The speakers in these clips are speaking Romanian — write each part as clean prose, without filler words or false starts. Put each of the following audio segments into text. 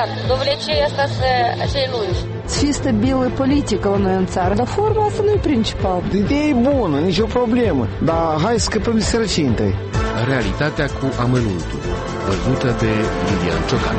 adevărat. Domnule, ce e asta să-i lungi? Să fie stabilă politică la noi în țară, dar forma asta nu e principal. Ideea e bună, nicio problemă, dar hai să scăpăm de sărăcie întâi. Realitatea cu amănuntul, văzută de Lilian Ciocanu.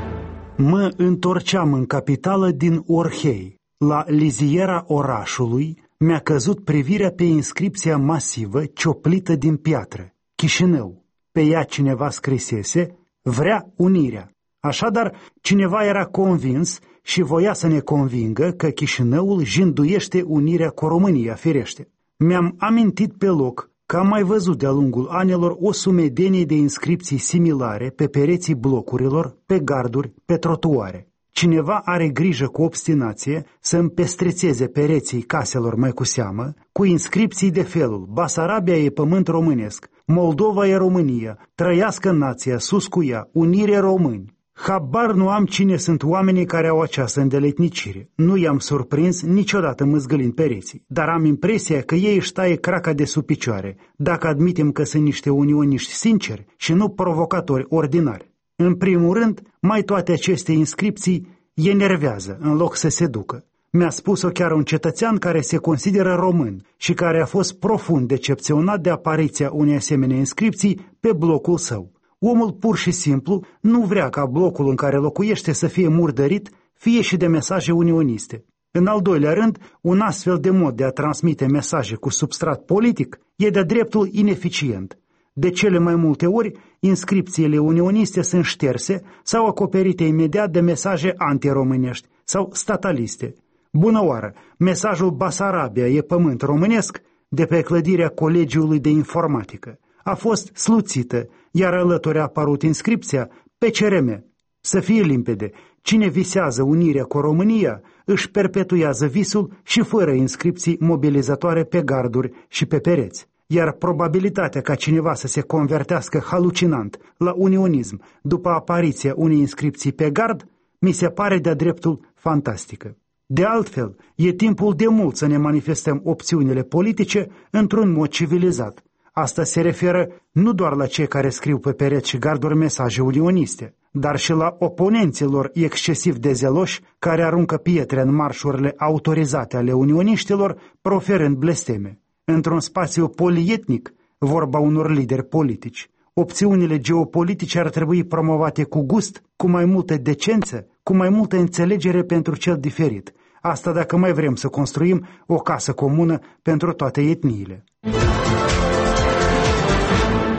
Mă întorceam în capitală din Orhei. La liziera orașului mi-a căzut privirea pe inscripția masivă cioplită din piatră, Chișinău. Pe ea cineva scrisese, vrea unirea. Așadar, cineva era convins și voia să ne convingă că Chișinăul jânduiește unirea cu România, firește. Mi-am amintit pe loc că am mai văzut de-a lungul anilor o sumedenie de inscripții similare pe pereții blocurilor, pe garduri, pe trotuare. Cineva are grijă cu obstinație să împestrețeze pereții caselor mai cu seamă cu inscripții de felul: Basarabia e pământ românesc, Moldova e România, trăiască nația, sus cu ea, unire români. Habar nu am cine sunt oamenii care au această îndeletnicire. Nu i-am surprins niciodată mâzgălind pereții, dar am impresia că ei își taie craca de sub picioare, dacă admitem că sunt niște unioniști sinceri și nu provocatori ordinari. În primul rând, mai toate aceste inscripții enervează în loc să se ducă. Mi-a spus-o chiar un cetățean care se consideră român și care a fost profund decepționat de apariția unei asemenea inscripții pe blocul său. Omul pur și simplu nu vrea ca blocul în care locuiește să fie murdărit, fie și de mesaje unioniste. În al doilea rând, un astfel de mod de a transmite mesaje cu substrat politic e de-a dreptul ineficient. De cele mai multe ori, inscripțiile unioniste sunt șterse sau acoperite imediat de mesaje antiromânești sau stataliste. Bună oară, mesajul Basarabia e pământ românesc de pe clădirea Colegiului de Informatică a fost sluțită, iar alături a apărut inscripția PCRM. Să fie limpede, cine visează unirea cu România își perpetuează visul și fără inscripții mobilizatoare pe garduri și pe pereți. Iar probabilitatea ca cineva să se convertească halucinant la unionism după apariția unei inscripții pe gard mi se pare de-a dreptul fantastică. De altfel, e timpul de mult să ne manifestăm opțiunile politice într-un mod civilizat. Asta se referă nu doar la cei care scriu pe pereți și garduri mesaje unioniste, dar și la oponenții lor excesiv de zeloși care aruncă pietre în marșurile autorizate ale unioniștilor, proferând blesteme. Într-un spațiu polietnic, vorba unor lideri politici, opțiunile geopolitice ar trebui promovate cu gust, cu mai multă decență, cu mai multă înțelegere pentru cel diferit. Asta dacă mai vrem să construim o casă comună pentru toate etniile.